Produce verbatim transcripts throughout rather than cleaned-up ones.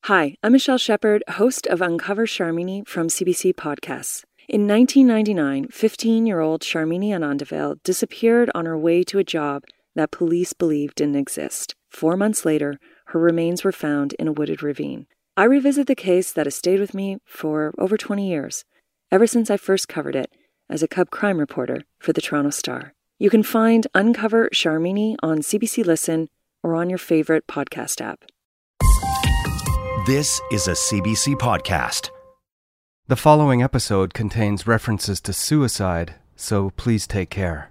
Hi, I'm Michelle Shepard, host of Uncover Sharmini from C B C Podcasts. In nineteen ninety-nine, fifteen-year-old Sharmini Anandavale disappeared on her way to a job that police believed didn't exist. Four months later, her remains were found in a wooded ravine. I revisit the case that has stayed with me for over twenty years, ever since I first covered it as a cub crime reporter for the Toronto Star. You can find Uncover Sharmini on C B C Listen or on your favorite podcast app. This is a C B C podcast. The following episode contains references to suicide, so please take care.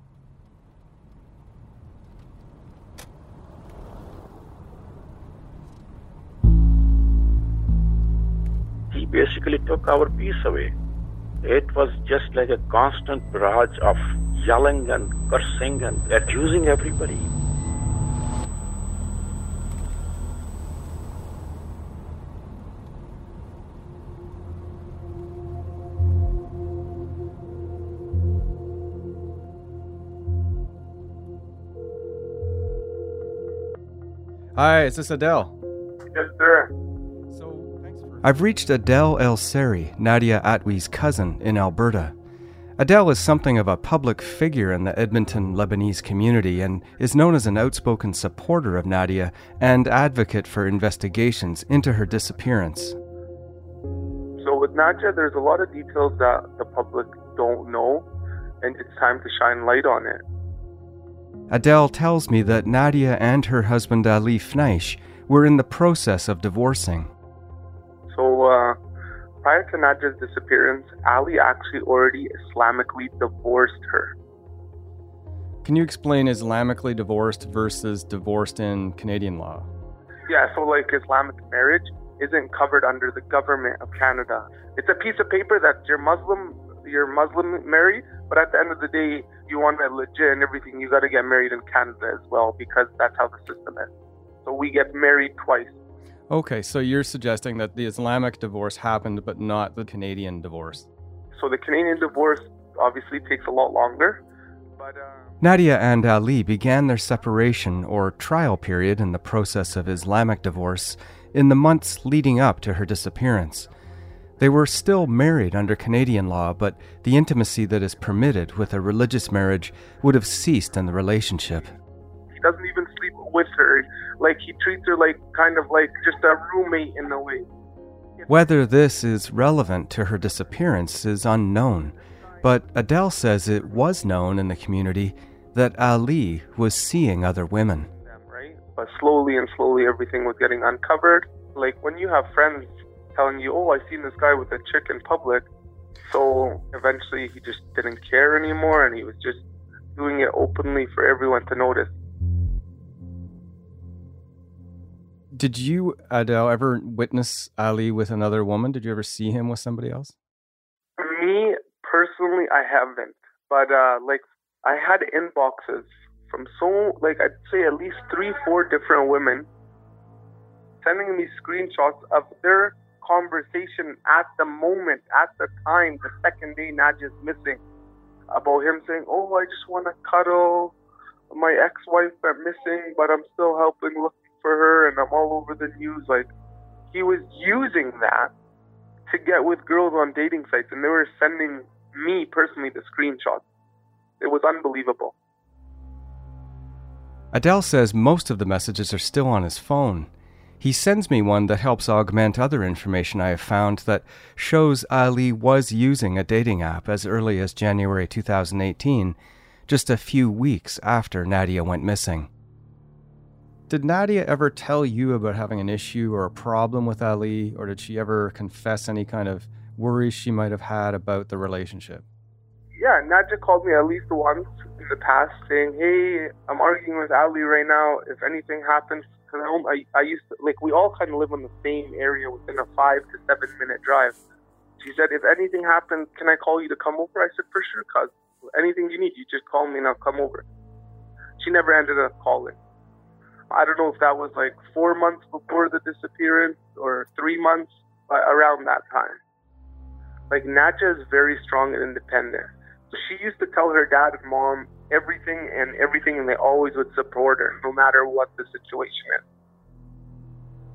He basically took our peace away. It was just like a constant barrage of yelling and cursing and accusing everybody. Hi, is this Adele? Yes, sir. So, thanks for... I've reached Adele El-Seri, Nadia Atwi's cousin in Alberta. Adele is something of a public figure in the Edmonton Lebanese community and is known as an outspoken supporter of Nadia and advocate for investigations into her disappearance. So with Nadia, there's a lot of details that the public don't know, and it's time to shine light on it. Adele tells me that Nadia and her husband Ali Fnaish were in the process of divorcing. So uh, prior to Nadia's disappearance, Ali actually already Islamically divorced her. Can you explain Islamically divorced versus divorced in Canadian law? Yeah, so like Islamic marriage isn't covered under the government of Canada. It's a piece of paper that you're Muslim, you're Muslim married, but at the end of the day, you want to legit and everything, you got to get married in Canada as well, because that's how the system is. So we get married twice. Okay, so you're suggesting that the Islamic divorce happened, but not the Canadian divorce. So the Canadian divorce obviously takes a lot longer, but... Uh... Nadia and Ali began their separation or trial period in the process of Islamic divorce in the months leading up to her disappearance. They were still married under Canadian law, but the intimacy that is permitted with a religious marriage would have ceased in the relationship. He doesn't even sleep with her. Like, he treats her like kind of like just a roommate in a way. Whether this is relevant to her disappearance is unknown, but Adele says it was known in the community that Ali was seeing other women. Right? But slowly and slowly everything was getting uncovered. Like, when you have friends telling you, oh, I seen this guy with a chick in public. So eventually he just didn't care anymore, and he was just doing it openly for everyone to notice. Did you, Adele, ever witness Ali with another woman? Did you ever see him with somebody else? Me, personally, I haven't. But, uh, like, I had inboxes from so, like, I'd say at least three, four different women sending me screenshots of their conversation at the moment, at the time, the second day Nadia's missing, about him saying, oh, I just want to cuddle, my ex-wife went missing, but I'm still helping look for her, and I'm all over the news. Like, he was using that to get with girls on dating sites, and they were sending me, personally, the screenshots. It was unbelievable. Adele says most of the messages are still on his phone. He sends me one that helps augment other information I have found that shows Ali was using a dating app as early as January two thousand eighteen, just a few weeks after Nadia went missing. Did Nadia ever tell you about having an issue or a problem with Ali, or did she ever confess any kind of worries she might have had about the relationship? Yeah, Nadia called me at least once in the past saying, hey, I'm arguing with Ali right now. If anything happens, because I, I used to, like, we all kind of live in the same area within a five to seven minute drive. She said, if anything happens, can I call you to come over? I said, for sure, cuz. Anything you need, you just call me and I'll come over. She never ended up calling. I don't know if that was like four months before the disappearance or three months, but around that time. Like, Nadia is very strong and independent. So she used to tell her dad and mom everything and everything, and they always would support her, no matter what the situation is.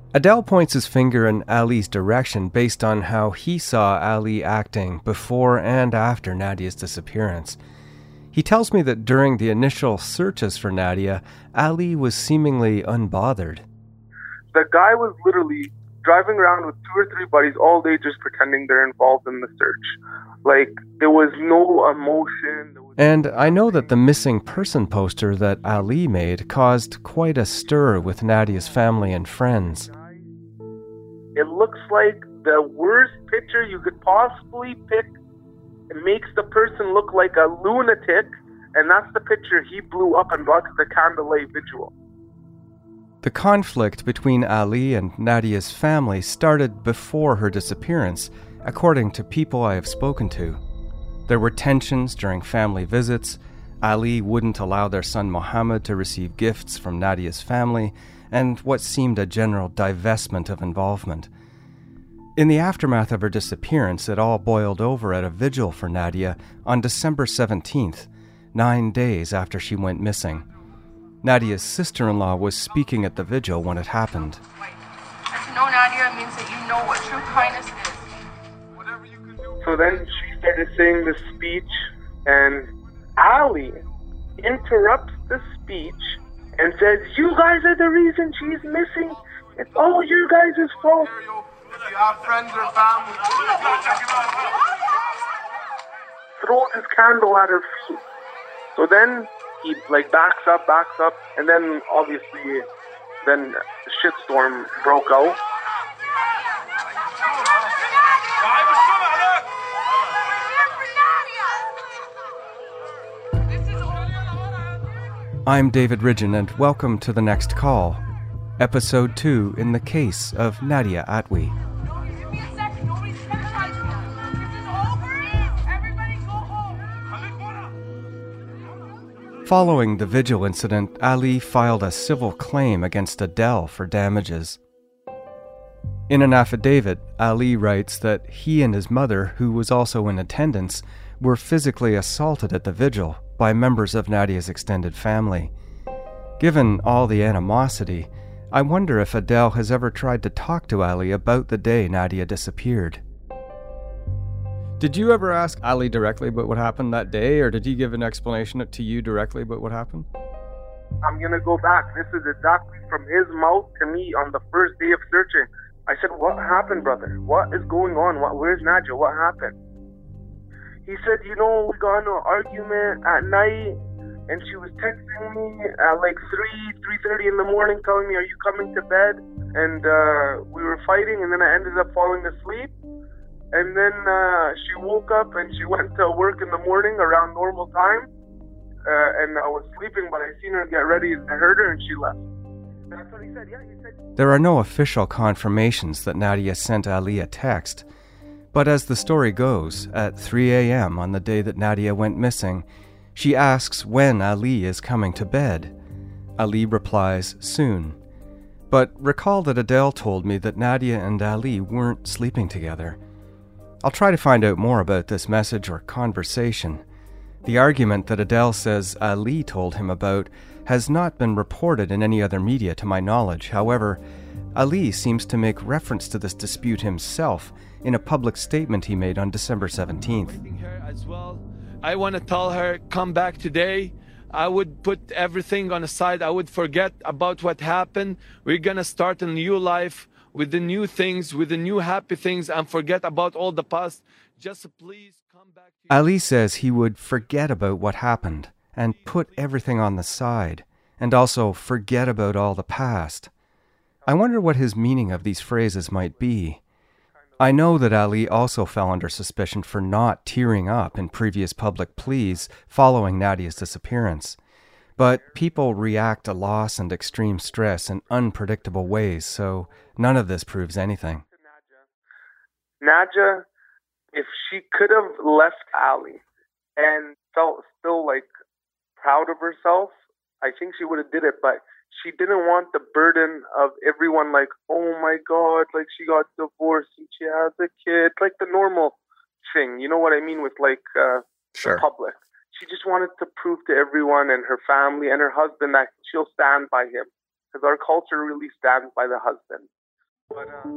Adel points his finger in Ali's direction based on how he saw Ali acting before and after Nadia's disappearance. He tells me that during the initial searches for Nadia, Ali was seemingly unbothered. The guy was literally driving around with two or three buddies all day just pretending they're involved in the search. Like, there was no emotion. There was and I know that the missing person poster that Ali made caused quite a stir with Nadia's family and friends. It looks like the worst picture you could possibly pick. It makes the person look like a lunatic, and that's the picture he blew up and brought to the candlelight vigil. The conflict between Ali and Nadia's family started before her disappearance, according to people I have spoken to. There were tensions during family visits. Ali wouldn't allow their son Mohammed to receive gifts from Nadia's family, and what seemed a general divestment of involvement. In the aftermath of her disappearance, it all boiled over at a vigil for Nadia on December seventeenth, nine days after she went missing. Nadia's sister-in-law was speaking at the vigil when it happened. And to know Nadia means that you know what true kindness is. So then she started saying this speech, and Ali interrupts the speech and says, "You guys are the reason she's missing. It's all you guys' fault." You have friends or family. Throws his candle at her feet. So then he like backs up, backs up, and then obviously then the shitstorm broke out. I'm David Ridgen, and welcome to The Next Call, Episode two in the case of Nadia Atwi. Following the vigil incident, Ali filed a civil claim against Adel for damages. In an affidavit, Ali writes that he and his mother, who was also in attendance, were physically assaulted at the vigil by members of Nadia's extended family. Given all the animosity, I wonder if Adel has ever tried to talk to Ali about the day Nadia disappeared. Did you ever ask Ali directly about what happened that day, or did he give an explanation to you directly about what happened? I'm gonna go back. This is exactly from his mouth to me on the first day of searching. I said, "What happened, brother? What is going on? What, where's Nadia? What happened?" He said, "You know, we got into an argument at night, and she was texting me at like three, three thirty in the morning telling me, 'Are you coming to bed?' And uh, we were fighting, and then I ended up falling asleep. And then uh, she woke up and she went to work in the morning around normal time. Uh, and I was sleeping, but I seen her get ready. I heard her and she left." That's what he said. Yeah, he said. There are no official confirmations that Nadia sent Ali a text. But as the story goes, at three a.m. on the day that Nadia went missing, she asks when Ali is coming to bed. Ali replies, "Soon." But recall that Adel told me that Nadia and Ali weren't sleeping together. I'll try to find out more about this message or conversation. The argument that Adel says Ali told him about has not been reported in any other media to my knowledge. However, Ali seems to make reference to this dispute himself in a public statement he made on December seventeenth. As well, I want to tell her, come back today. I would put everything on the side. I would forget about what happened. We're going to start a new life with the new things, with the new happy things, and forget about all the past. Just please come back. To Ali says he would forget about what happened and put everything on the side, and also forget about all the past. I wonder what his meaning of these phrases might be. I know that Ali also fell under suspicion for not tearing up in previous public pleas following Nadia's disappearance. But people react to loss and extreme stress in unpredictable ways, so none of this proves anything. Nadia, if she could have left Ali and felt still like proud of herself, I think she would have did it, but she didn't want the burden of everyone like, "Oh my God, like she got divorced and she has a kid," like the normal thing. You know what I mean with like uh, Sure. the public. She just wanted to prove to everyone and her family and her husband that she'll stand by him, because our culture really stands by the husband. But, uh...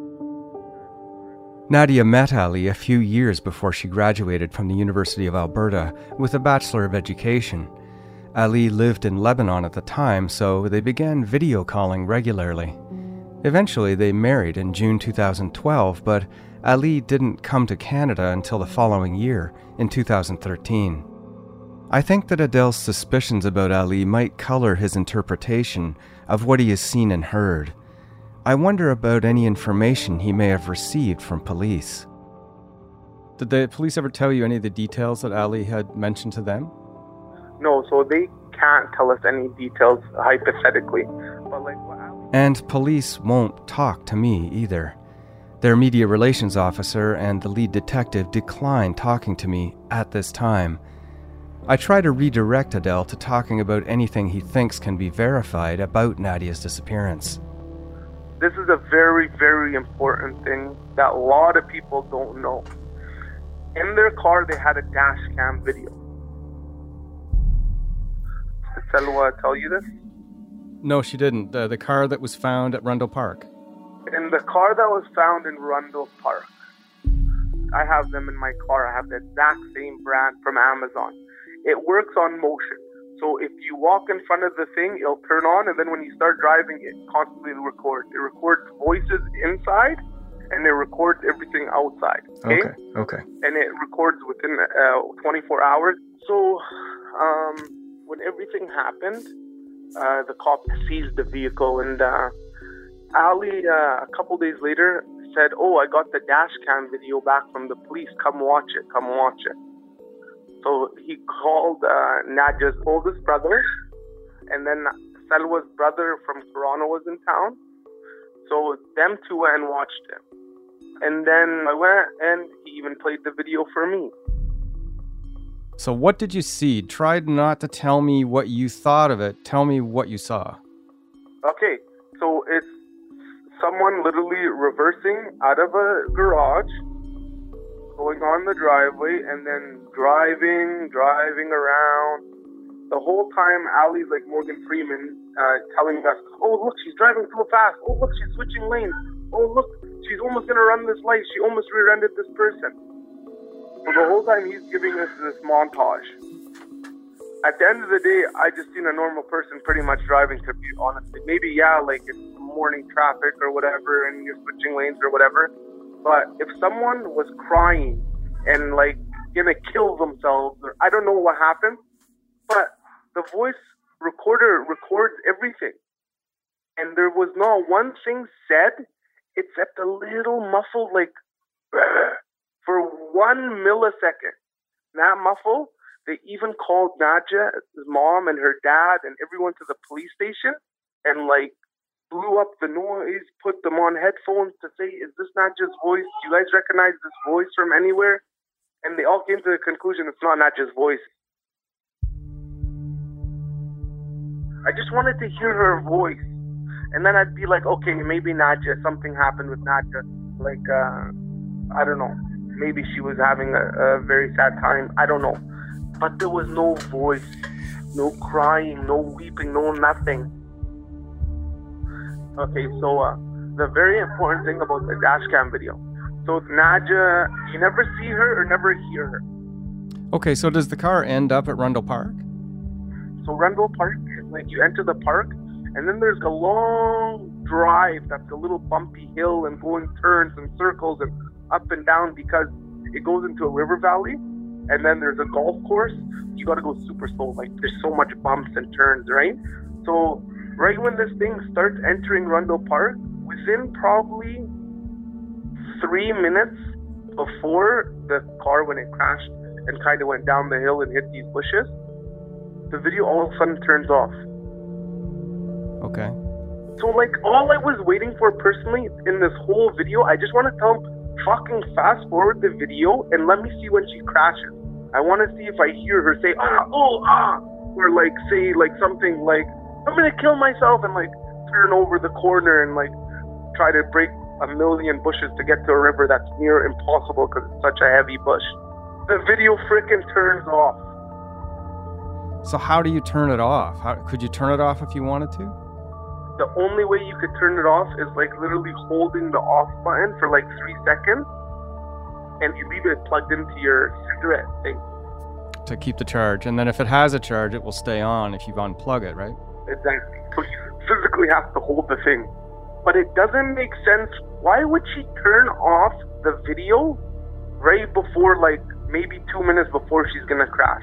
Nadia met Ali a few years before she graduated from the University of Alberta with a Bachelor of Education. Ali lived in Lebanon at the time, so they began video calling regularly. Eventually, they married in June two thousand twelve, but Ali didn't come to Canada until the following year, in two thousand thirteen. I think that Adele's suspicions about Ali might color his interpretation of what he has seen and heard. I wonder about any information he may have received from police. Did the police ever tell you any of the details that Ali had mentioned to them? No, so they can't tell us any details hypothetically. But like what Ali... And police won't talk to me either. Their media relations officer and the lead detective declined talking to me at this time. I try to redirect Adele to talking about anything he thinks can be verified about Nadia's disappearance. This is a very, very important thing that a lot of people don't know. In their car, they had a dash cam video. Did Selwa tell you this? No, she didn't. The, the car that was found at Rundle Park. In the car that was found in Rundle Park, I have them in my car. I have the exact same brand from Amazon. It works on motion. So if you walk in front of the thing, it'll turn on, and then when you start driving, it constantly records. It records voices inside, and it records everything outside. Okay? Okay, okay. And it records within uh, twenty-four hours. So um, when everything happened, uh, the cop seized the vehicle, and uh, Ali, uh, a couple days later, said, oh, I got the dash cam video back from the police. Come watch it. Come watch it. So he called uh, Nadia's oldest brother, and then Selwa's brother from Toronto was in town. So them two went and watched it. And then I went, and he even played the video for me. So what did you see? Try not to tell me what you thought of it. Tell me what you saw. Okay, so it's someone literally reversing out of a garage, going on the driveway, and then driving, driving around. The whole time, Ali's like Morgan Freeman, uh, telling us, oh, look, she's driving too fast. Oh, look, she's switching lanes. Oh, look, she's almost going to run this light. She almost rear-ended this person. So the whole time, he's giving us this montage. At the end of the day, I just seen a normal person pretty much driving, to be honest. Maybe, yeah, like it's morning traffic or whatever, and you're switching lanes or whatever. But if someone was crying and like gonna kill themselves, or I don't know what happened, but the voice recorder records everything. And there was not one thing said except a little muffled like for one millisecond. That muffle, they even called Nadia's mom and her dad and everyone to the police station and like blew up the noise, put them on headphones to say, is this Nadia's voice? Do you guys recognize this voice from anywhere? And they all came to the conclusion it's not Nadia's voice. I just wanted to hear her voice. And then I'd be like, okay, maybe Nadia, something happened with Nadia. Like, uh, I don't know. Maybe she was having a, a very sad time. I don't know. But there was no voice, no crying, no weeping, no nothing. Okay, so uh, the very important thing about the dashcam video. So Nadia, you never see her or never hear her. Okay, so does the car end up at Rundle Park? So Rundle Park, like you enter the park, and then there's a long drive that's a little bumpy hill and going turns and circles and up and down because it goes into a river valley, and then there's a golf course. You got to go super slow, like there's so much bumps and turns, right? So right when this thing starts entering Rundle Park, within probably three minutes before the car, when it crashed and kind of went down the hill and hit these bushes, the video all of a sudden turns off. Okay. So like all I was waiting for personally in this whole video, I just want to tell them, fucking fast forward the video and let me see when she crashes. I want to see if I hear her say, ah, oh, ah, or like say like something like, I'm gonna kill myself, and like turn over the corner and like try to break a million bushes to get to a river that's near impossible because it's such a heavy bush. The video frickin' turns off. So how do you turn it off? How, could you turn it off if you wanted to? the only way you could turn it off is like literally holding the off button for like three seconds and you leave it plugged into your cigarette thing. To keep the charge. And then if it has a charge, it will stay on if you unplug it, right? Exactly. So you physically have to hold the thing. But it doesn't make sense. Why would she turn off the video right before, like, maybe two minutes before she's gonna crash?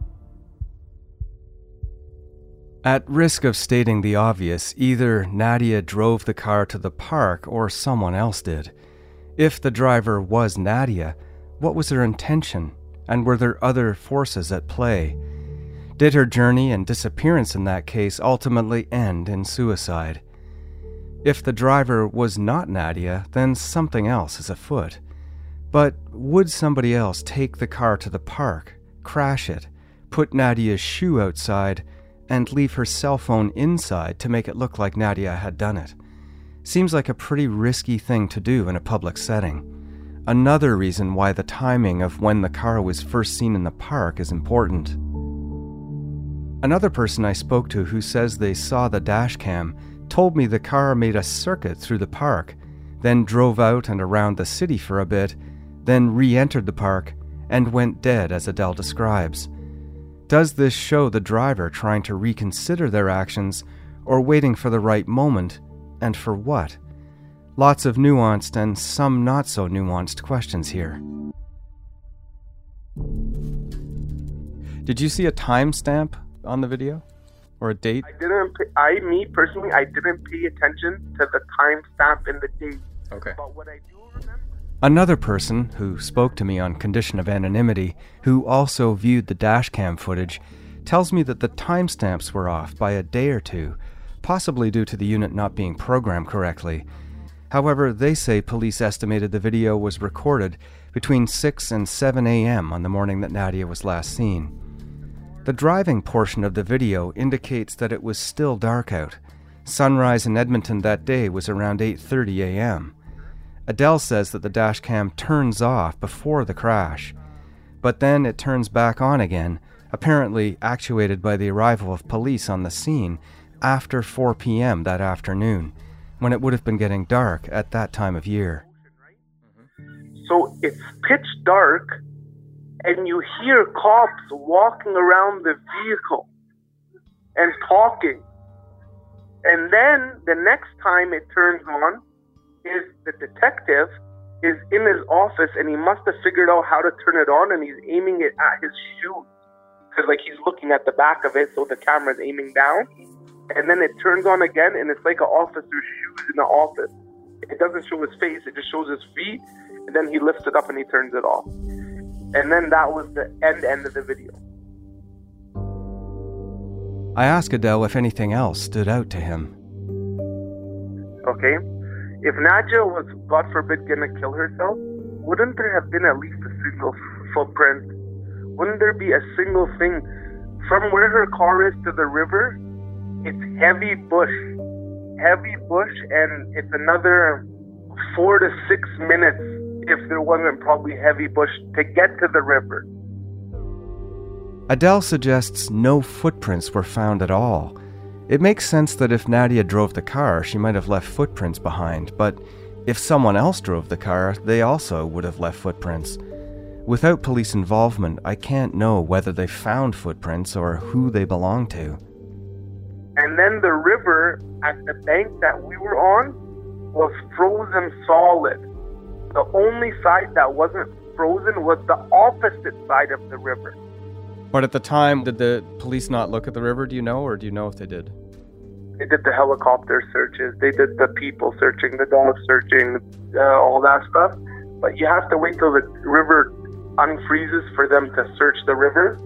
At risk of stating the obvious, either Nadia drove the car to the park or someone else did. If the driver was Nadia, what was her intention? And were there other forces at play? Did her journey and disappearance in that case ultimately end in suicide? If the driver was not Nadia, then something else is afoot. But would somebody else take the car to the park, crash it, put Nadia's shoe outside, and leave her cell phone inside to make it look like Nadia had done it? Seems like a pretty risky thing to do in a public setting. Another reason why the timing of when the car was first seen in the park is important. Another person I spoke to who says they saw the dash cam told me the car made a circuit through the park, then drove out and around the city for a bit, then re-entered the park and went dead, as Adele describes. Does this show the driver trying to reconsider their actions or waiting for the right moment, and for what? Lots of nuanced and some not so nuanced questions here. Did you see a timestamp on the video? Or a date? I didn't, pay, I, me personally, I didn't pay attention to the timestamp and the date. Okay. But what I do remember... Another person who spoke to me on condition of anonymity, who also viewed the dashcam footage, tells me that the timestamps were off by a day or two, possibly due to the unit not being programmed correctly. However, they say police estimated the video was recorded between six and seven a.m. on the morning that Nadia was last seen. The driving portion of the video indicates that it was still dark out. Sunrise in Edmonton that day was around eight thirty a.m. Adele says that the dashcam turns off before the crash, but then it turns back on again, apparently actuated by the arrival of police on the scene after four p.m. that afternoon, when it would have been getting dark at that time of year. So it's pitch dark, and you hear cops walking around the vehicle and talking. And then the next time it turns on is the detective is in his office, and he must have figured out how to turn it on, and he's aiming it at his shoes. Because like he's looking at the back of it, so the camera's aiming down. And then it turns on again, and it's like an officer's shoes in the office. It doesn't show his face, it just shows his feet, and then he lifts it up and he turns it off. And then that was the end end of the video. I asked Adele if anything else stood out to him. Okay, if Nadia was, God forbid, gonna kill herself, wouldn't there have been at least a single footprint? Wouldn't there be a single thing? From where her car is to the river, it's heavy bush. Heavy bush, and it's another four to six minutes if there wasn't probably heavy bush to get to the river. Adele suggests no footprints were found at all. It makes sense that if Nadia drove the car, she might have left footprints behind, but if someone else drove the car, they also would have left footprints. Without police involvement, I can't know whether they found footprints or who they belong to. And then the river at the bank that we were on was frozen solid. The only side that wasn't frozen was the opposite side of the river. But at the time, did the police not look at the river, do you know, or do you know if they did? They did the helicopter searches, they did the people searching, the dog searching, uh, all that stuff. But you have to wait till the river unfreezes for them to search the river.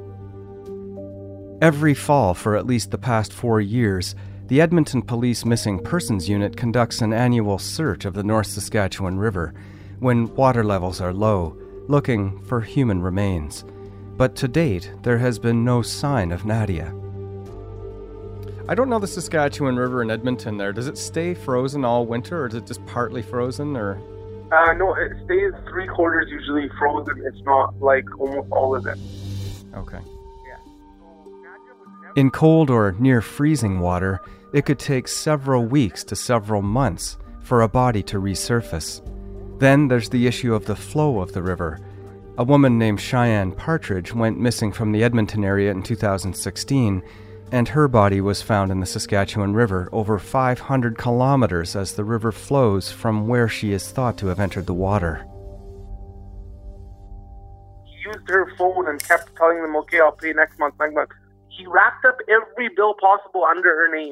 Every fall for at least the past four years, the Edmonton Police Missing Persons Unit conducts an annual search of the North Saskatchewan River when water levels are low, looking for human remains. But to date, there has been no sign of Nadia. I don't know the Saskatchewan River in Edmonton there. Does it stay frozen all winter, or is it just partly frozen, or...? Uh, no, it stays three quarters usually frozen. It's not like almost all of it. Okay. In cold or near freezing water, it could take several weeks to several months for a body to resurface. Then there's the issue of the flow of the river. A woman named Cheyenne Partridge went missing from the Edmonton area in two thousand sixteen, and her body was found in the Saskatchewan River over five hundred kilometers as the river flows from where she is thought to have entered the water. He used her phone and kept telling them, okay, I'll pay next month, next month. He racked up every bill possible under her name.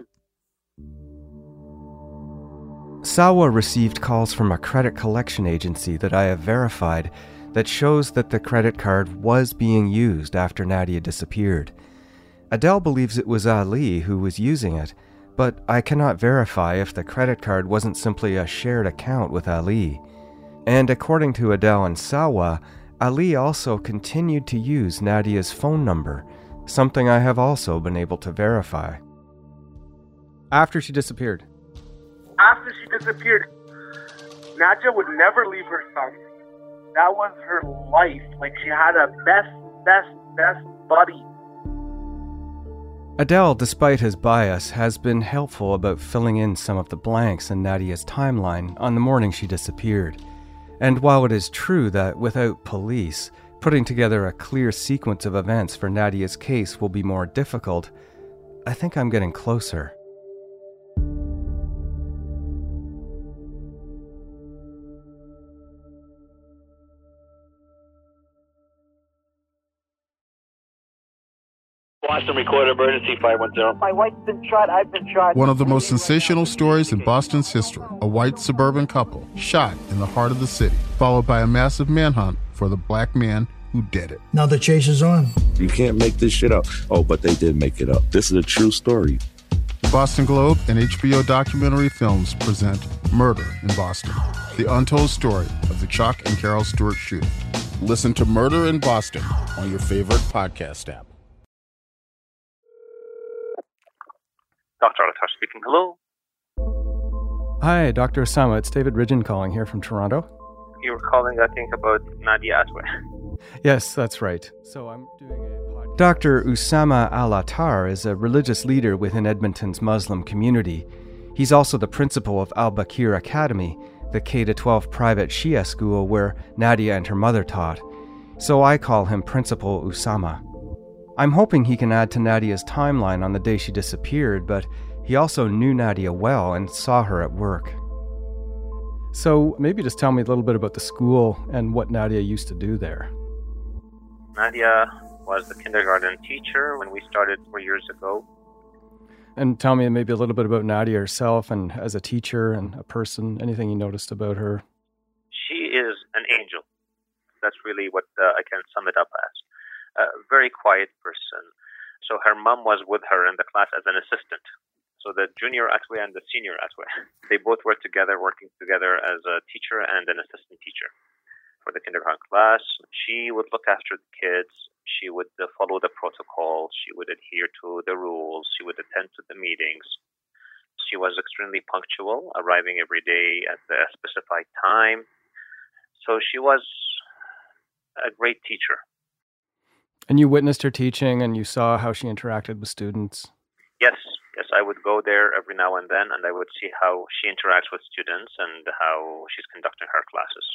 Sawa received calls from a credit collection agency that I have verified that shows that the credit card was being used after Nadia disappeared. Adele believes it was Ali who was using it, but I cannot verify if the credit card wasn't simply a shared account with Ali. And according to Adele and Sawa, Ali also continued to use Nadia's phone number, something I have also been able to verify. After she disappeared. After she disappeared, Nadia would never leave her son. That was her life. Like, she had a best, best, best buddy. Adele, despite his bias, has been helpful about filling in some of the blanks in Nadia's timeline on the morning she disappeared. And while it is true that without police, putting together a clear sequence of events for Nadia's case will be more difficult, I think I'm getting closer. Boston, record emergency five one zero. My wife's been shot, I've been shot. One of the most sensational stories in Boston's history. A white suburban couple shot in the heart of the city, followed by a massive manhunt for the black man who did it. Now the chase is on. You can't make this shit up. Oh, but they did make it up. This is a true story. The Boston Globe and H B O documentary films present Murder in Boston, the untold story of the Chuck and Carol Stewart shooting. Listen to Murder in Boston on your favorite podcast app. Doctor Alatar speaking. Hello. Hi, Doctor Osama. It's David Ridgen calling here from Toronto. You were calling, I think, about Nadia Atweh. Yes, that's right. So I'm doing a podcast. Doctor Osama Alatar is a religious leader within Edmonton's Muslim community. He's also the principal of Al-Bakir Academy, the K through twelve private Shia school where Nadia and her mother taught. So I call him Principal Osama. I'm hoping he can add to Nadia's timeline on the day she disappeared, but he also knew Nadia well and saw her at work. So maybe just tell me a little bit about the school and what Nadia used to do there. Nadia was the kindergarten teacher when we started four years ago. And tell me maybe a little bit about Nadia herself and as a teacher and a person, anything you noticed about her. She is an angel. That's really what uh, I can sum it up as. A very quiet person. So her mom was with her in the class as an assistant. So the junior Atweh and the senior Atweh, they both were together, working together as a teacher and an assistant teacher for the kindergarten class. She would look after the kids. She would uh, follow the protocol. She would adhere to the rules. She would attend to the meetings. She was extremely punctual, arriving every day at the specified time. So she was a great teacher. And you witnessed her teaching and you saw how she interacted with students? Yes, yes, I would go there every now and then and I would see how she interacts with students and how she's conducting her classes.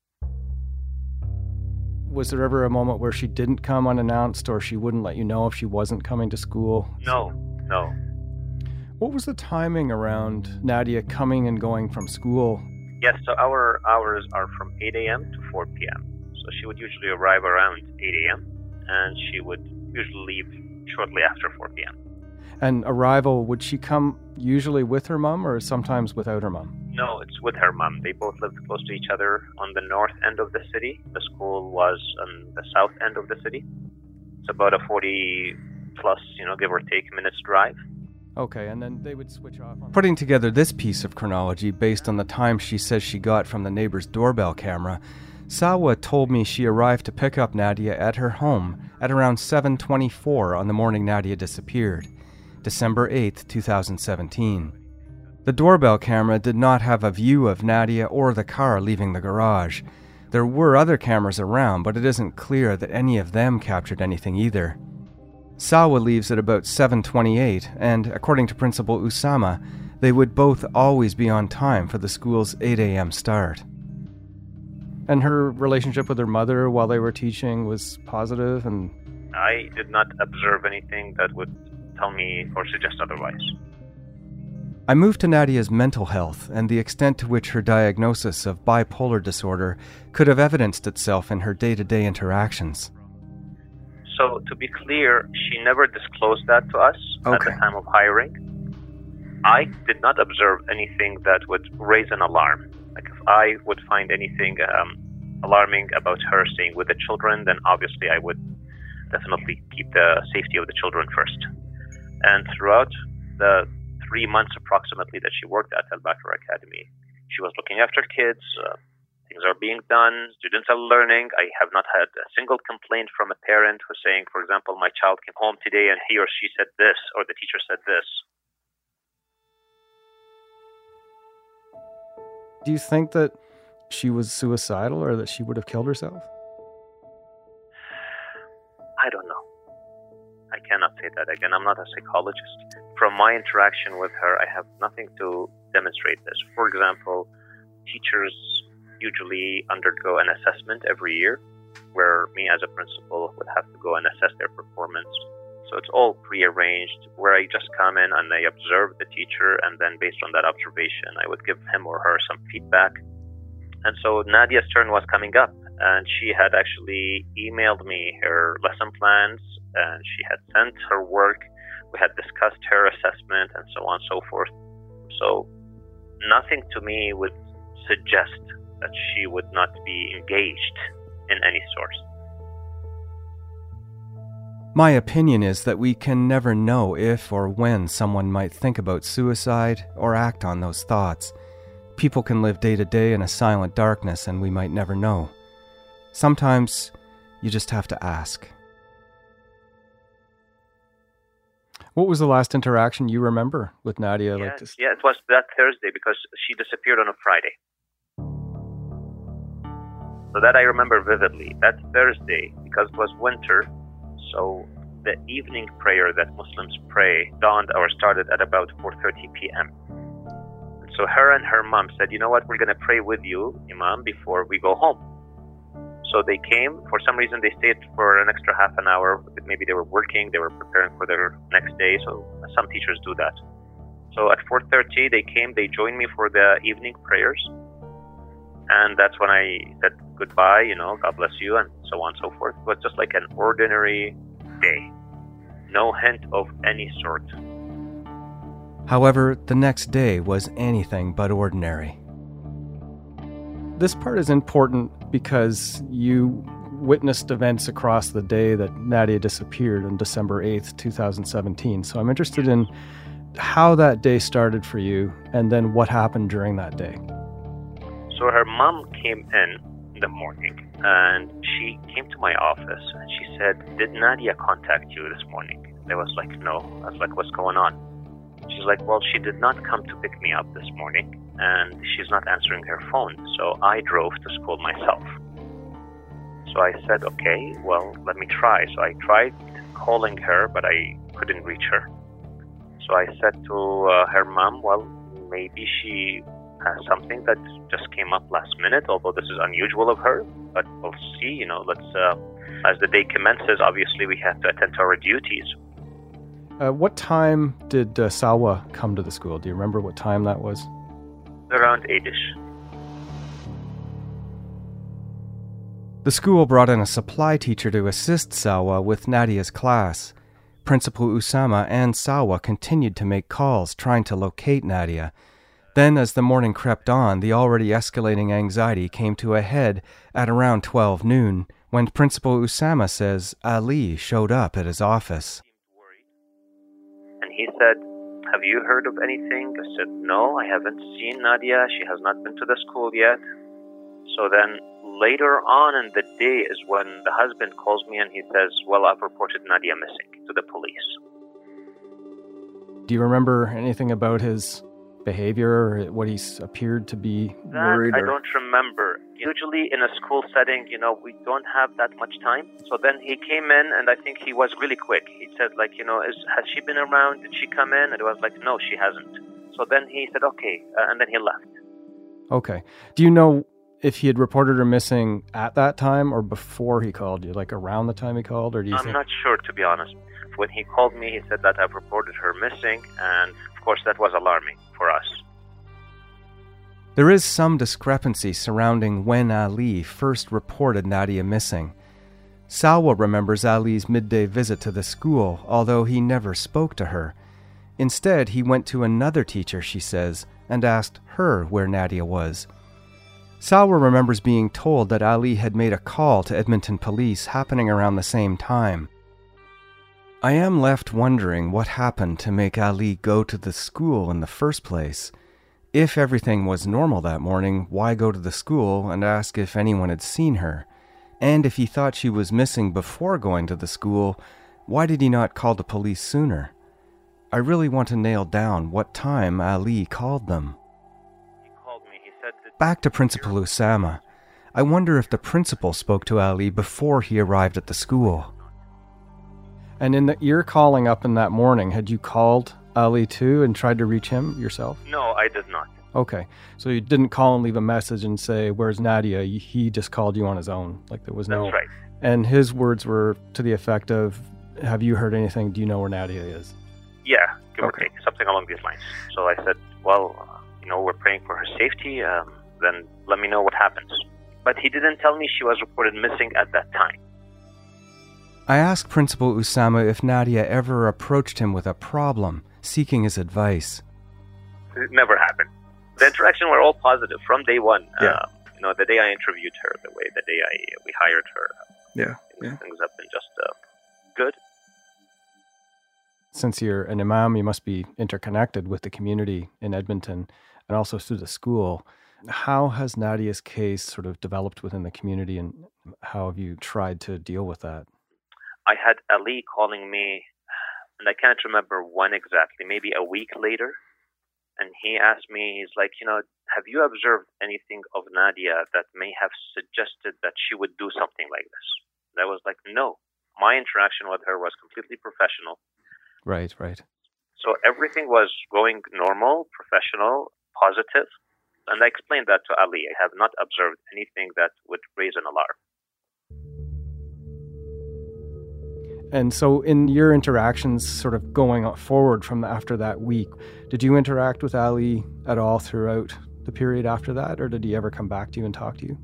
Was there ever a moment where she didn't come unannounced or she wouldn't let you know if she wasn't coming to school? No, no. What was the timing around Nadia coming and going from school? Yes, so our hours are from eight a.m. to four p.m. So she would usually arrive around eight a.m. and she would usually leave shortly after four p.m. And arrival, would she come usually with her mom or sometimes without her mom? No, it's with her mom. They both lived close to each other on the north end of the city. The school was on the south end of the city. It's about a forty plus, you know, give or take minutes drive. Okay, and then they would switch off. On Putting together this piece of chronology based on the time she says she got from the neighbor's doorbell camera, Sawa told me she arrived to pick up Nadia at her home at around seven twenty-four on the morning Nadia disappeared, December eighth, twenty seventeen. The doorbell camera did not have a view of Nadia or the car leaving the garage. There were other cameras around, but it isn't clear that any of them captured anything either. Salwa leaves at about seven twenty-eight, and according to Principal Usama, they would both always be on time for the school's eight a.m. start. And her relationship with her mother while they were teaching was positive, and... I did not observe anything that would tell me or suggest otherwise. I moved to Nadia's mental health and the extent to which her diagnosis of bipolar disorder could have evidenced itself in her day-to-day interactions. So, to be clear, she never disclosed that to us okay. at the time of hiring. I did not observe anything that would raise an alarm. Like, if I would find anything um, alarming about her staying with the children, then obviously I would definitely keep the safety of the children first. And throughout the three months approximately that she worked at Al Bakr Academy, she was looking after kids, uh, things are being done, students are learning. I have not had a single complaint from a parent who's saying, for example, my child came home today and he or she said this, or the teacher said this. Do you think that she was suicidal or that she would have killed herself? I don't know. I cannot say that. Again, I'm not a psychologist. From my interaction with her, I have nothing to demonstrate this. For example, teachers usually undergo an assessment every year where me as a principal would have to go and assess their performance. So it's all prearranged, where I just come in and I observe the teacher, and then based on that observation, I would give him or her some feedback. And so Nadia's turn was coming up, and she had actually emailed me her lesson plans, and she had sent her work. We had discussed her assessment and so on and so forth. So nothing to me would suggest that she would not be engaged in any source. My opinion is that we can never know if or when someone might think about suicide or act on those thoughts. People can live day to day in a silent darkness and we might never know. Sometimes you just have to ask. What was the last interaction you remember with Nadia? Yeah, like this? yeah, it was that Thursday because she disappeared on a Friday. So that I remember vividly. That Thursday, because it was winter, so the evening prayer that Muslims pray dawned or started at about four thirty p.m. So her and her mom said, you know what, we're going to pray with you, Imam, before we go home. So they came. For some reason, they stayed for an extra half an hour. Maybe they were working, they were preparing for their next day. So some teachers do that. So at four thirty, they came, they joined me for the evening prayers. And that's when I said goodbye, you know, God bless you, and so on and so forth. It was just like an ordinary day. No hint of any sort. However, the next day was anything but ordinary. This part is important because you witnessed events across the day that Nadia disappeared on December eighth, twenty seventeen. So I'm interested in how that day started for you and then what happened during that day. So her mom came in in the morning and she came to my office and she said, did Nadia contact you this morning? I was like, no. I was like, what's going on? She's like, well, she did not come to pick me up this morning and she's not answering her phone. So I drove to school myself. So I said, okay, well, let me try. So I tried calling her, but I couldn't reach her. So I said to uh, her mom, well, maybe she has something that just came up last minute, although this is unusual of her, but we'll see, you know, let's, uh, as the day commences, obviously we have to attend to our duties. Uh, what time did uh, Salwa come to the school? Do you remember what time that was? Around eight-ish. The school brought in a supply teacher to assist Salwa with Nadia's class. Principal Usama and Salwa continued to make calls trying to locate Nadia. Then, as the morning crept on, the already escalating anxiety came to a head at around twelve noon, when Principal Usama says Ali showed up at his office. And he said, have you heard of anything? I said, no, I haven't seen Nadia. She has not been to the school yet. So then later on in the day is when the husband calls me and he says, well, I've reported Nadia missing to the police. Do you remember anything about his behavior or what he appeared to be that worried? I or... don't remember. Usually in a school setting, you know, we don't have that much time. So then he came in, and I think he was really quick. He said, like, you know, is, has she been around? Did she come in? And it was like, no, she hasn't. So then he said, okay, uh, and then he left. Okay. Do you know if he had reported her missing at that time or before he called you, like around the time he called? Or do you I'm think... not sure, to be honest. When he called me, he said that I've reported her missing, and of course that was alarming for us. There is some discrepancy surrounding when Ali first reported Nadia missing. Salwa remembers Ali's midday visit to the school, although he never spoke to her. Instead, he went to another teacher, she says, and asked her where Nadia was. Salwa remembers being told that Ali had made a call to Edmonton police happening around the same time. I am left wondering what happened to make Ali go to the school in the first place. If everything was normal that morning, why go to the school and ask if anyone had seen her? And if he thought she was missing before going to the school, why did he not call the police sooner? I really want to nail down what time Ali called them. He called me, he said that... Back to Principal Usama. I wonder if the principal spoke to Ali before he arrived at the school. And in the you're calling up in that morning, had you called Ali too and tried to reach him yourself? No, I did not. Okay, so you didn't call and leave a message and say, where's Nadia? He just called you on his own, like there was no... That's right. And his words were to the effect of, have you heard anything? Do you know where Nadia is? Yeah, give okay. or take, something along these lines. So I said, well, uh, you know, we're praying for her safety, um, then let me know what happens. But he didn't tell me she was reported missing at that time. I asked Principal Usama if Nadia ever approached him with a problem, seeking his advice. It never happened. The interaction were all positive from day one. Yeah. Uh, you know, the day I interviewed her, the way the day I we hired her. Yeah. Things, yeah. things have been just uh, good. Since you're an imam, you must be interconnected with the community in Edmonton and also through the school. How has Nadia's case sort of developed within the community, and how have you tried to deal with that? I had Ali calling me, and I can't remember when exactly, maybe a week later. And he asked me, he's like, you know, have you observed anything of Nadia that may have suggested that she would do something like this? And I was like, no. My interaction with her was completely professional. Right, right. So everything was going normal, professional, positive. And I explained that to Ali. I have not observed anything that would raise an alarm. And so in your interactions sort of going forward from after that week, did you interact with Ali at all throughout the period after that, or did he ever come back to you and talk to you?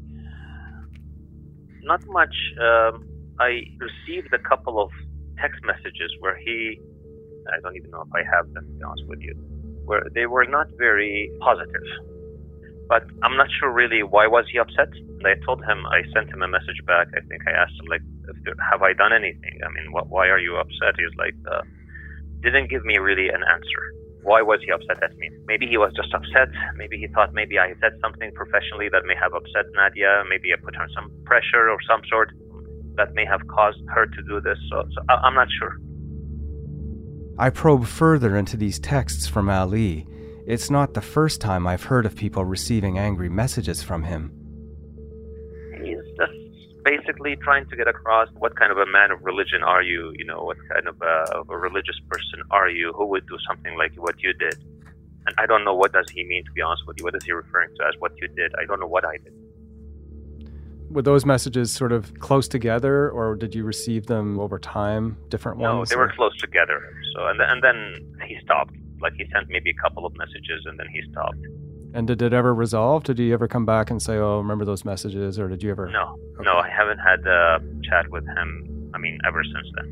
Not much. Um, I received a couple of text messages where he, I don't even know if I have them, to be honest with you, where they were not very positive. But I'm not sure really why was he upset. And I told him, I sent him a message back. I think I asked him, like, if there, have I done anything? I mean, what, why are you upset? He's like, uh, didn't give me really an answer. Why was he upset at me? Maybe he was just upset. Maybe he thought maybe I said something professionally that may have upset Nadia. Maybe I put her some pressure of some sort that may have caused her to do this. So, so I, I'm not sure. I probe further into these texts from Ali. It's not the first time I've heard of people receiving angry messages from him. He's just basically trying to get across what kind of a man of religion are you, you know, what kind of a, of a religious person are you, who would do something like what you did. And I don't know what does he mean, to be honest with you. What is he referring to as what you did? I don't know what I did. Were those messages sort of close together, or did you receive them over time, different no, ones? No, they were close together. So and, and then he stopped. Like he sent maybe a couple of messages and then he stopped. And did it ever resolve? Did he ever come back and say, oh, remember those messages? Or did you ever? No, okay. no, I haven't had a chat with him, I mean, ever since then.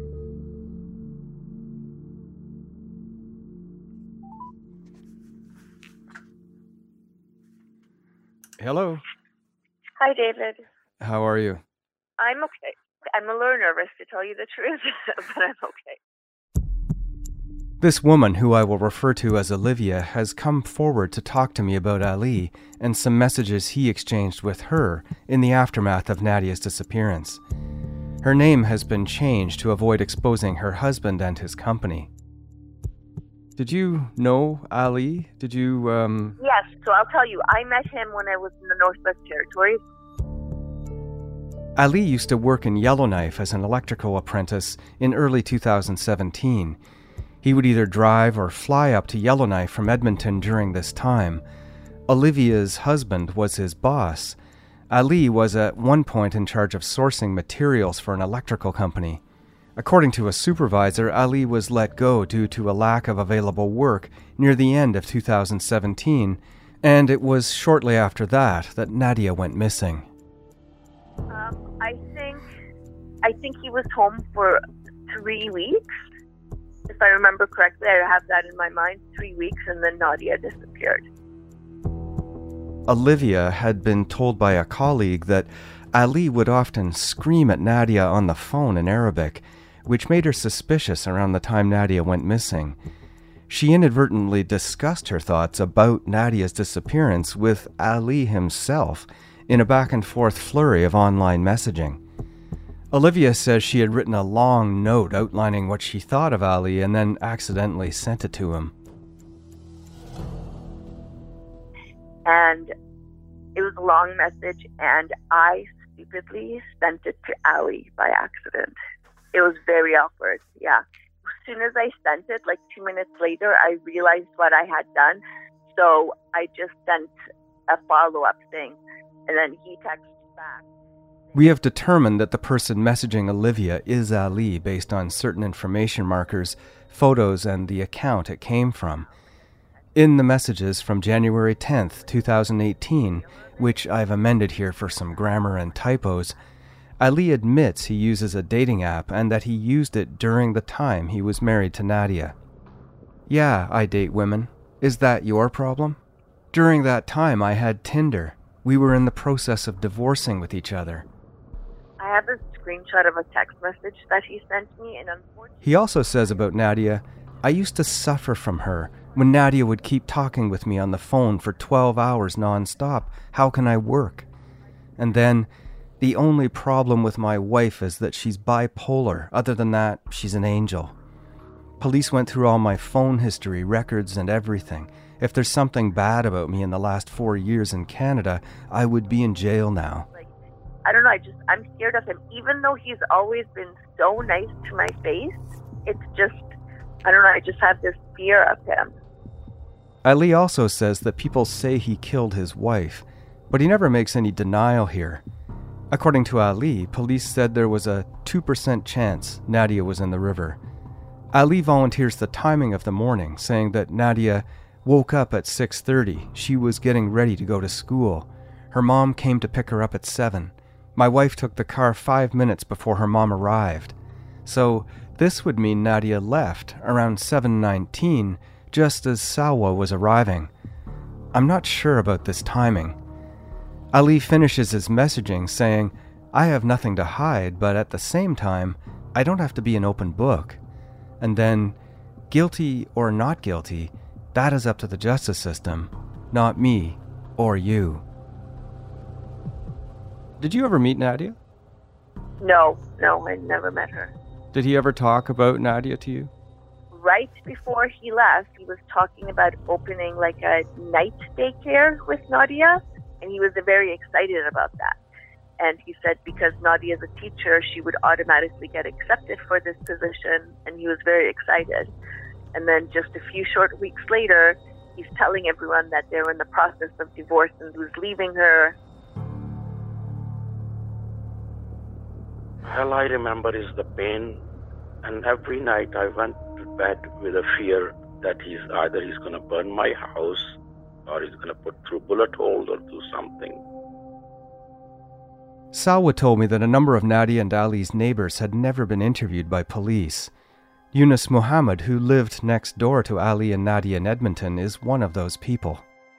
Hello. Hi, David. How are you? I'm okay. I'm a little nervous, to tell you the truth, but I'm okay. This woman, who I will refer to as Olivia, has come forward to talk to me about Ali and some messages he exchanged with her in the aftermath of Nadia's disappearance. Her name has been changed to avoid exposing her husband and his company. Did you know Ali? Did you, um... Yes, so I'll tell you, I met him when I was in the Northwest Territories. Ali used to work in Yellowknife as an electrical apprentice in early two thousand seventeen. He would either drive or fly up to Yellowknife from Edmonton during this time. Olivia's husband was his boss. Ali was at one point in charge of sourcing materials for an electrical company. According to a supervisor, Ali was let go due to a lack of available work near the end of two thousand seventeen, and it was shortly after that that Nadia went missing. Um, I think, I think he was home for three weeks. If I remember correctly, I have that in my mind, three weeks, and then Nadia disappeared. Olivia had been told by a colleague that Ali would often scream at Nadia on the phone in Arabic, which made her suspicious around the time Nadia went missing. She inadvertently discussed her thoughts about Nadia's disappearance with Ali himself in a back-and-forth flurry of online messaging. Olivia says she had written a long note outlining what she thought of Ali and then accidentally sent it to him. And it was a long message, and I stupidly sent it to Ali by accident. It was very awkward, yeah. As soon as I sent it, like two minutes later, I realized what I had done. So I just sent a follow-up thing, and then he texted back. We have determined that the person messaging Olivia is Ali based on certain information markers, photos, and the account it came from. In the messages from January tenth, twenty eighteen, which I've amended here for some grammar and typos, Ali admits he uses a dating app and that he used it during the time he was married to Nadia. Yeah, I date women. Is that your problem? During that time, I had Tinder. We were in the process of divorcing with each other. I have a screenshot of a text message that he sent me, and unfortunately... He also says about Nadia, I used to suffer from her. When Nadia would keep talking with me on the phone for twelve hours nonstop, how can I work? And then, the only problem with my wife is that she's bipolar. Other than that, she's an angel. Police went through all my phone history, records, and everything. If there's something bad about me in the last four years in Canada, I would be in jail now. Like, I don't know, I just, I'm scared of him. Even though he's always been so nice to my face, it's just, I don't know, I just have this fear of him. Ali also says that people say he killed his wife, but he never makes any denial here. According to Ali, police said there was a two percent chance Nadia was in the river. Ali volunteers the timing of the morning, saying that Nadia woke up at six thirty. She was getting ready to go to school. Her mom came to pick her up at seven. My wife took the car five minutes before her mom arrived. So this would mean Nadia left around seven nineteen, just as Salwa was arriving. I'm not sure about this timing. Ali finishes his messaging saying, I have nothing to hide, but at the same time, I don't have to be an open book. And then, guilty or not guilty, that is up to the justice system, not me or you. Did you ever meet Nadia? No, no, I never met her. Did he ever talk about Nadia to you? Right before he left, he was talking about opening like a night daycare with Nadia, and he was very excited about that. And he said because Nadia is a teacher, she would automatically get accepted for this position, and he was very excited. And then just a few short weeks later, he's telling everyone that they were in the process of divorce and was leaving her. All I remember is the pain, and every night I went to bed with a fear that he's either he's going to burn my house or he's going to put through bullet holes or do something. Salwa told me that a number of Nadia and Ali's neighbors had never been interviewed by police. Yunus Muhammad, who lived next door to Ali and Nadia in Edmonton, is one of those people.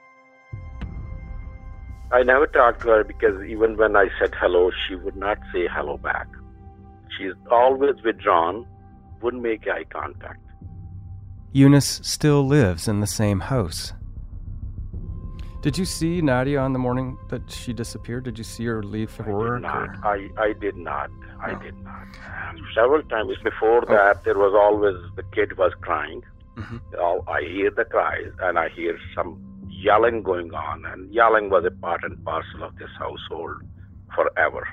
I never talked to her because even when I said hello, she would not say hello back. She's always withdrawn, wouldn't make eye contact. Yunus still lives in the same house. Did you see Nadia on the morning that she disappeared? Did you see her leave for work? Not. I, I did not. I no. did not. Several times before that, oh. there was always, the kid was crying. Mm-hmm. All, I hear the cries and I hear some yelling going on, and yelling was a part and parcel of this household forever.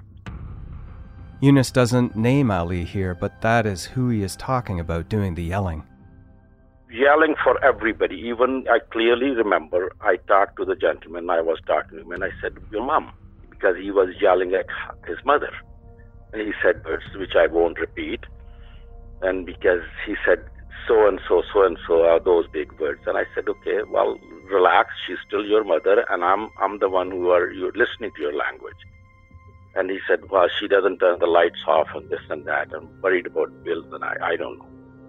Eunice doesn't name Ali here, but that is who he is talking about doing the yelling. Yelling for everybody. Even I clearly remember I talked to the gentleman, I was talking to him, and I said, your mom, because he was yelling at his mother. And he said words which I won't repeat. And because he said, so-and-so, so-and-so are those big words. And I said, okay, well, relax, she's still your mother, and I'm I'm the one who are you're listening to your language. And he said, well, she doesn't turn the lights off and this and that. I'm worried about bills, and I, I don't know.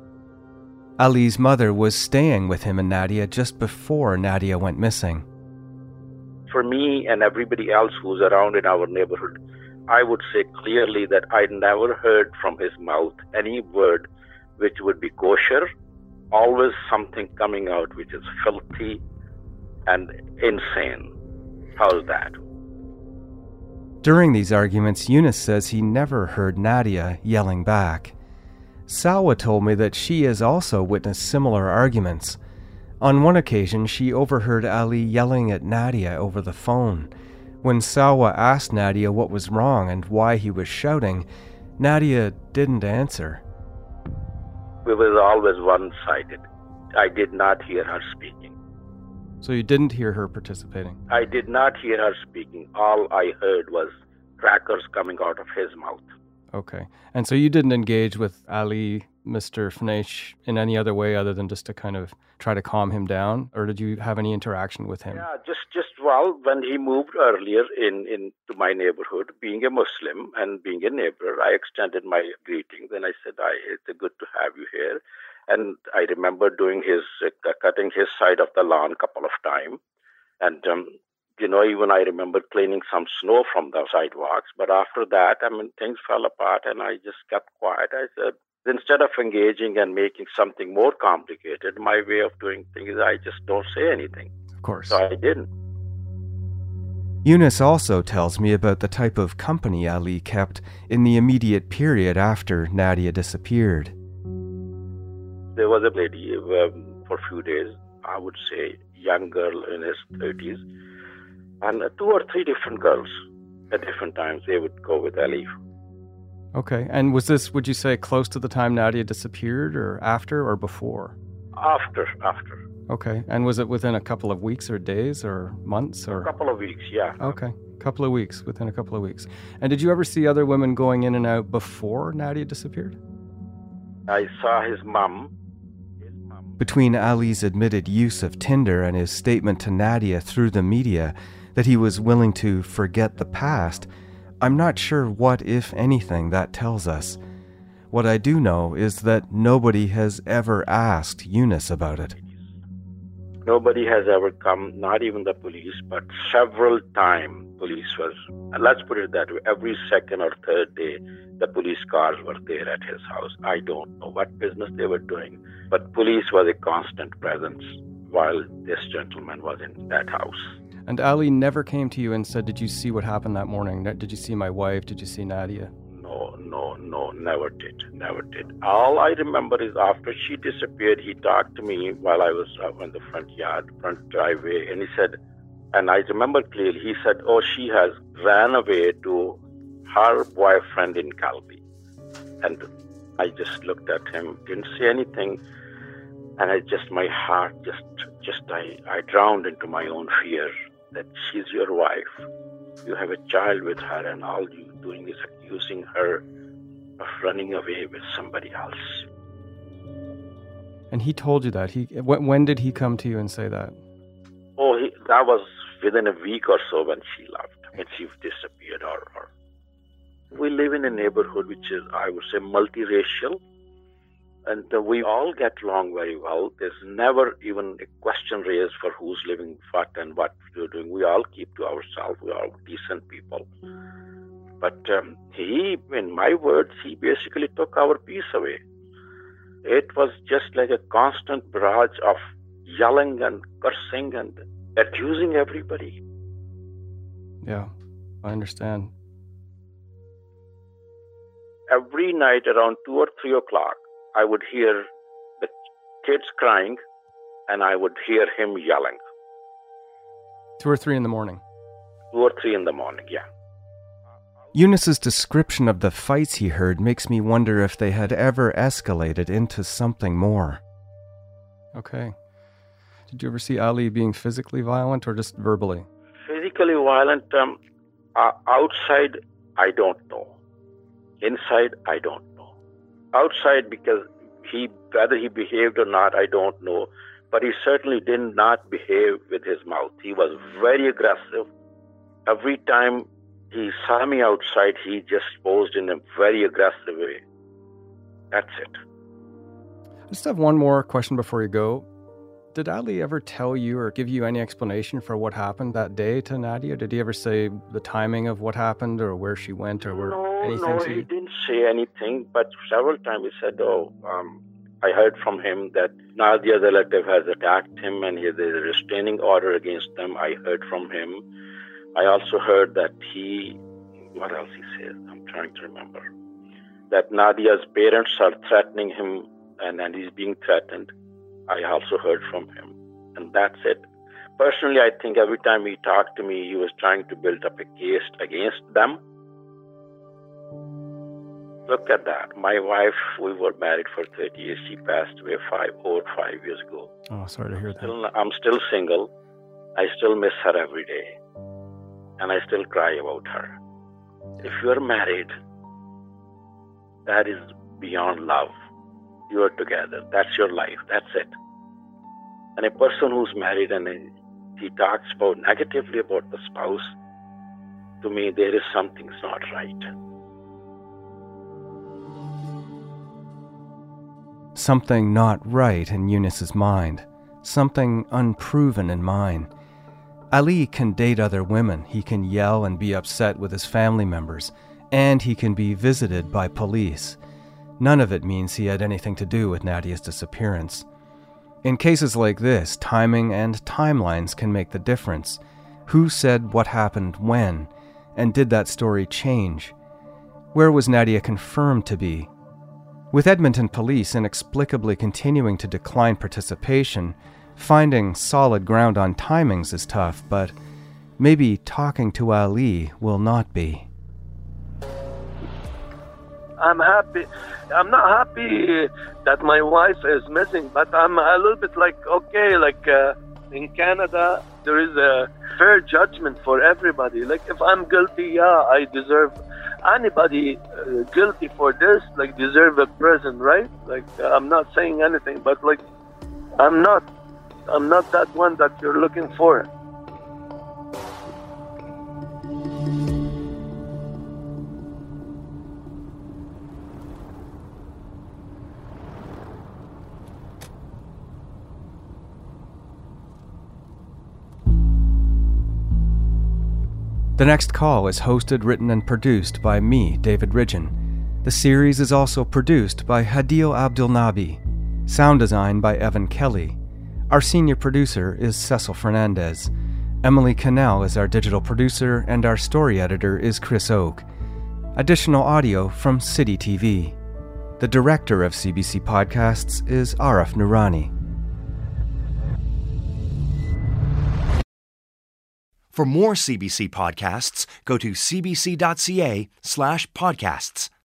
Ali's mother was staying with him and Nadia just before Nadia went missing. For me and everybody else who's around in our neighborhood, I would say clearly that I never heard from his mouth any word which would be kosher, always something coming out which is filthy and insane. How's that? During these arguments, Eunice says he never heard Nadia yelling back. Salwa told me that she has also witnessed similar arguments. On one occasion, she overheard Ali yelling at Nadia over the phone. When Salwa asked Nadia what was wrong and why he was shouting, Nadia didn't answer. It was always one-sided. I did not hear her speaking. So you didn't hear her participating? I did not hear her speaking. All I heard was crackers coming out of his mouth. Okay. And so you didn't engage with Ali, Mister Fnaish, in any other way other than just to kind of try to calm him down? Or did you have any interaction with him? Yeah, just, just well, when he moved earlier in, in to my neighborhood, being a Muslim and being a neighbor, I extended my greetings and I said, I, it's good to have you here. And I remember doing his, uh, cutting his side of the lawn a couple of times. And, um, you know, even I remember cleaning some snow from the sidewalks. But after that, I mean, things fell apart and I just kept quiet. I said, instead of engaging and making something more complicated, my way of doing things is I just don't say anything. Of course. So I didn't. Eunice also tells me about the type of company Ali kept in the immediate period after Nadia disappeared. There was a lady um, for a few days, I would say young girl in his thirties, and two or three different girls at different times, they would go with Ali. Okay, and was this, would you say, close to the time Nadia disappeared, or after, or before? After, after. Okay, and was it within a couple of weeks or days or months? Or a couple of weeks, yeah. Okay, couple of weeks, within a couple of weeks. And did you ever see other women going in and out before Nadia disappeared? I saw his mom. Between Ali's admitted use of Tinder and his statement to Nadia through the media that he was willing to forget the past, I'm not sure what, if anything, that tells us. What I do know is that nobody has ever asked Eunice about it. Nobody has ever come, not even the police, but several times police was, and let's put it that way, every second or third day, the police cars were there at his house. I don't know what business they were doing, but police was a constant presence while this gentleman was in that house. And Ali never came to you and said, did you see what happened that morning? Did you see my wife? Did you see Nadia? No, no, no, never did, never did. All I remember is after she disappeared, he talked to me while I was uh, in the front yard, front driveway, and he said, and I remember clearly, he said, oh, she has ran away to her boyfriend in Calgary. And I just looked at him, didn't say anything, and I just, my heart just, just, I, I drowned into my own fear that she's your wife. You have a child with her, and all you're doing is accusing her of running away with somebody else. And he told you that? He when, when did he come to you and say that? Oh, he, that was within a week or so when she left, when she disappeared. Or, or we live in a neighborhood which is, I would say, multiracial, and uh, we all get along very well. There's never even a question raised for who's living what and what you're doing. We all keep to ourselves. We are decent people. But um, he, in my words, he basically took our peace away. It was just like a constant barrage of yelling and cursing and accusing everybody. Yeah, I understand. Every night around two or three o'clock, I would hear the kids crying, and I would hear him yelling. Two or three in the morning? Two or three in the morning, yeah. Eunice's description of the fights he heard makes me wonder if they had ever escalated into something more. Okay. Did you ever see Ali being physically violent or just verbally? Physically violent, um, uh, outside, I don't know. Inside, I don't know. Outside, because he, whether he behaved or not, I don't know. But he certainly did not behave with his mouth. He was very aggressive. Every time he saw me outside, he just posed in a very aggressive way. That's it. I just have one more question before you go. Did Ali ever tell you or give you any explanation for what happened that day to Nadia? Did he ever say the timing of what happened or where she went or where no, anything No, to he you? didn't say anything, but several times he said, oh, um, I heard from him that Nadia's relative has attacked him and there's a restraining order against them. I heard from him. I also heard that he, what else he says? I'm trying to remember. That Nadia's parents are threatening him and, and he's being threatened. I also heard from him. And that's it. Personally, I think every time he talked to me, he was trying to build up a case against them. Look at that. My wife, we were married for thirty years. She passed away five, over five years ago. Oh, sorry to hear that. Still, I'm still single. I still miss her every day. And I still cry about her. If you're married, that is beyond love. You are together. That's your life. That's it. And a person who's married and he talks about negatively about the spouse, to me, there is something's not right. Something not right in Eunice's mind. Something unproven in mine. Ali can date other women. He can yell and be upset with his family members. And he can be visited by police. None of it means he had anything to do with Nadia's disappearance. In cases like this, timing and timelines can make the difference. Who said what happened when? And did that story change? Where was Nadia confirmed to be? With Edmonton police inexplicably continuing to decline participation, finding solid ground on timings is tough, but maybe talking to Ali will not be. I'm happy. I'm not happy that my wife is missing, but I'm a little bit like, okay, like uh, in Canada, there is a fair judgment for everybody. Like if I'm guilty, yeah, I deserve, anybody uh, guilty for this, like deserve a prison, right? Like uh, I'm not saying anything, but like I'm not, I'm not that one that you're looking for. The Next Call is hosted, written, and produced by me, David Ridgen. The series is also produced by Hadil Abdulnabi. Sound design by Evan Kelly. Our senior producer is Cecil Fernandez. Emily Cannell is our digital producer, and our story editor is Chris Oak. Additional audio from City T V. The director of C B C Podcasts is Arif Noorani. For more C B C podcasts, go to cbc.ca slash podcasts.